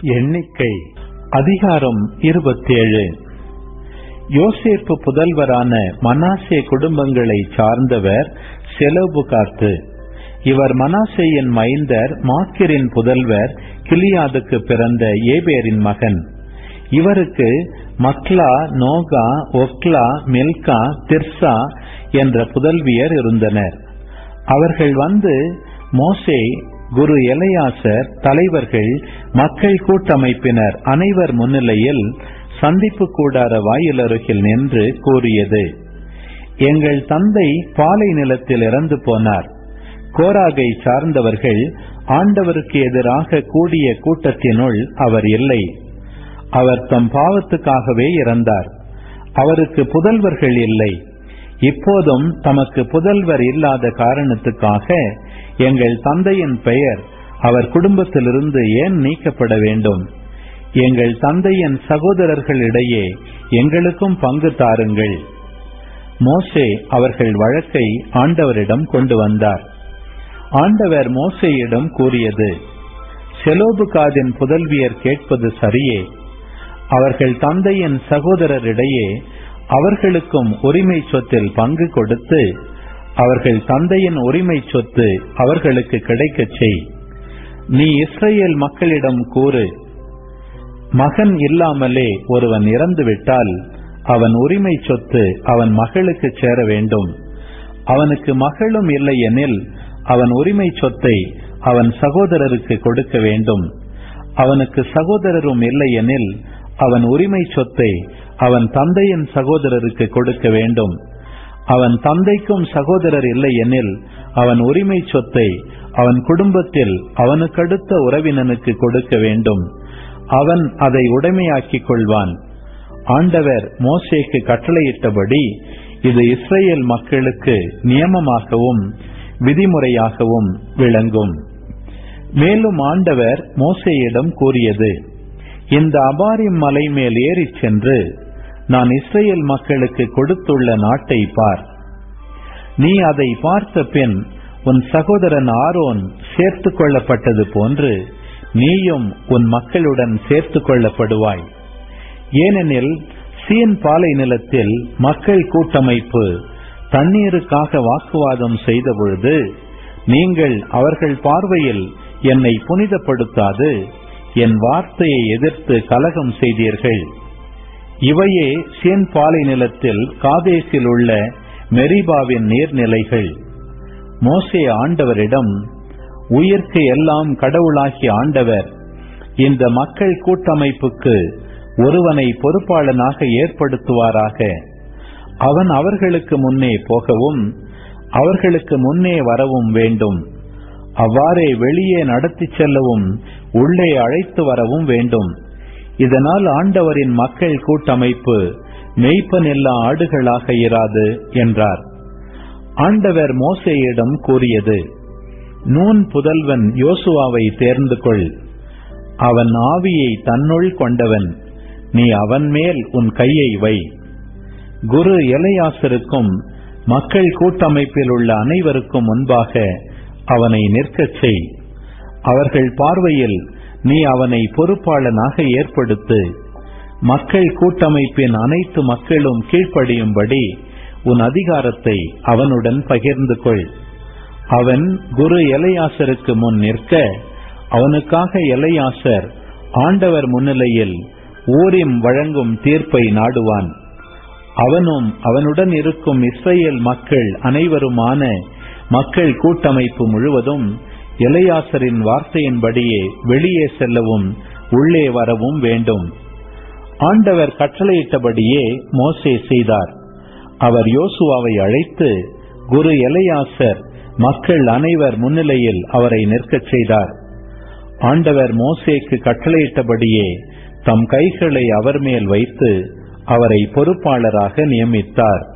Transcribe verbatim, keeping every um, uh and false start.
எண்ணிக்கை அதிகாரம் இருபத்தி ஏழு. யோசேப்பு புதல்வரான மனாசே குடும்பங்களை சார்ந்தவர் செலோபுகாத்து. இவர் மனாசேயின் மைந்தர் மாக்கிரின் புதல்வர் கிலியாதுக்கு பிறந்த ஏபேரின் மகன். இவருக்கு மக்லா, நோகா, ஒக்லா, மில்கா, திர்சா என்ற புதல்வியர் இருந்தனர். அவர்கள் வந்து மோசே, குரு எலையாசர், தலைவர்கள், மக்கள் கூட்டமைப்பினர் அனைவர் முன்னிலையில் சந்திப்பு கூடார வாயிலருகில் நின்று கூறியது: எங்கள் தந்தை பாலை நிலத்தில் இறந்து போனார். கோராகை சார்ந்தவர்கள் ஆண்டவருக்கு எதிராக கூடிய கூட்டத்தினுள் அவர் இல்லை. அவர் தம் பாவத்துக்காகவே இறந்தார். அவருக்கு புதல்வர்கள் இல்லை. இப்போதும் தமக்கு புதல்வர் இல்லாத காரணத்துக்காக எங்கள் தந்தையின் பெயர் அவர் குடும்பத்திலிருந்து ஏன் நீக்கப்பட வேண்டும்? எங்கள் தந்தையின் சகோதரர்களிடையே எங்களுக்கும் பங்கு தாருங்கள். மோசே அவர்கள் வழக்கை ஆண்டவரிடம் கொண்டு வந்தார். ஆண்டவர் மோசேயிடம் கூறியது: செலோபுகாதின் புதல்வியர் கேட்பது சரியே. அவர்கள் தந்தையின் சகோதரரிடையே அவர்களுக்கும் உரிமை சொத்தில் பங்கு கொடுத்து அவர்கள் தந்தையின் உரிமை சொத்து அவர்களுக்கு கிடைக்கச் செய். நீ இஸ்ரேல் மக்களிடம் கூறு: மகன் இல்லாமலே ஒருவன் இறந்துவிட்டால் அவன் உரிமை சொத்து அவன் மகளுக்கு சேர வேண்டும். அவனுக்கு மகளும் இல்லை எனில் அவன் உரிமை சொத்தை அவன் சகோதரருக்கு கொடுக்க வேண்டும். அவனுக்கு சகோதரரும் இல்லை எனில் அவன் உரிமை சொத்தை அவன் தந்தையின் சகோதரருக்கு கொடுக்க வேண்டும். அவன் தந்தைக்கும் சகோதரர் இல்லை எனில் அவன் உரிமை சொத்தை அவன் குடும்பத்தில் அவனுக்கடுத்த உறவினனுக்கு கொடுக்க வேண்டும். அவன் அதை உடைமையாக்கிக் கொள்வான். ஆண்டவர் மோசேக்கு கட்டளையிட்டபடி இது இஸ்ரேல் மக்களுக்கு நியமமாகவும் விதிமுறையாகவும் விளங்கும். மேலும் ஆண்டவர் மோசேயிடம் கூறியது: இந்த அபாரிம் மலை மேல் ஏறி சென்று நான் இஸ்ரேல் மக்களுக்கு கொடுத்துள்ள நாட்டை பார். நீ அதை பார்த்த பின் உன் சகோதரன் ஆரோன் சேர்த்துக் கொள்ளப்பட்டது போன்று நீயும் உன் மக்களுடன் சேர்த்துக் கொள்ளப்படுவாய். ஏனெனில் சீன் பாலை நிலத்தில் மக்கள் கூட்டமைப்பு தண்ணீருக்காக வாக்குவாதம் செய்த பொழுது நீங்கள் அவர்கள் பார்வையில் என்னை புனிதப்படுத்தாது என் வார்த்தையை எதிர்த்து கலகம் செய்தீர்கள். இவையே சீன் பாலை நிலத்தில் காதேசில் உள்ள மெரிபாவின் நீர்நிலைகள். மோசே ஆண்டவரிடம்: உயிர்க்கு எல்லாம் கடவுளாகிய ஆண்டவர் இந்த மக்கள் கூட்டமைப்புக்கு ஒருவனை பொறுப்பாளனாக ஏற்படுத்துவாராக. அவன் அவர்களுக்கு முன்னே போகவும் அவர்களுக்கு முன்னே வரவும் வேண்டும். அவ்வாறே வெளியே நடத்தி செல்லவும் உள்ளே அழைத்து வரவும் வேண்டும். இதனால் ஆண்டவரின் மக்கள் கூட்டமைப்பு மெய்ப்பனில்லா ஆடுகளாக இராது என்றார். ஆண்டவர் மோசேயிடம் கூறியது: நூன் புதல்வன் யோசுவாவை தேர்ந்து கொள். அவன் ஆவியை தன்னுள் கொண்டவன். நீ அவன் மேல் உன் கையை வை. குரு எலையாசருக்கும் மக்கள் கூட்டமைப்பில் உள்ள அனைவருக்கும் முன்பாக அவனை நிற்கச் செய். அவர்கள் பார்வையில் நீ அவனை பொறுப்பாளனாக ஏற்படுத்து. மக்கள் கூட்டமைப்பின் அனைத்து மக்களும் கீழ்ப்படியும்படி உன் அதிகாரத்தை அவனுடன் பகிர்ந்து கொள். அவன் குரு எலையாசருக்கு முன் நிற்க அவனுக்காக எலையாசர் ஆண்டவர் முன்னிலையில் ஊரிம் வழங்கும் தீர்ப்பை நாடுவான். அவனும் அவனுடன் இருக்கும் இஸ்ரேல் மக்கள் அனைவருமான மக்கள் கூட்டமைப்பு முழுவதும் எலையாசரின் வார்த்தையின்படியே வெளியே செல்லவும் உள்ளே வரவும் வேண்டும். ஆண்டவர் கட்டளையிட்டபடியே மோசே செய்தார். அவர் யோசுவாவை அழைத்து குரு எலையாசர் மக்கள் அனைவர் முன்னிலையில் அவரை நிற்கச் செய்தார். ஆண்டவர் மோசேக்கு கட்டளையிட்டபடியே தம் கைகளை அவர் மேல் வைத்து அவரை பொறுப்பாளராக நியமித்தார்.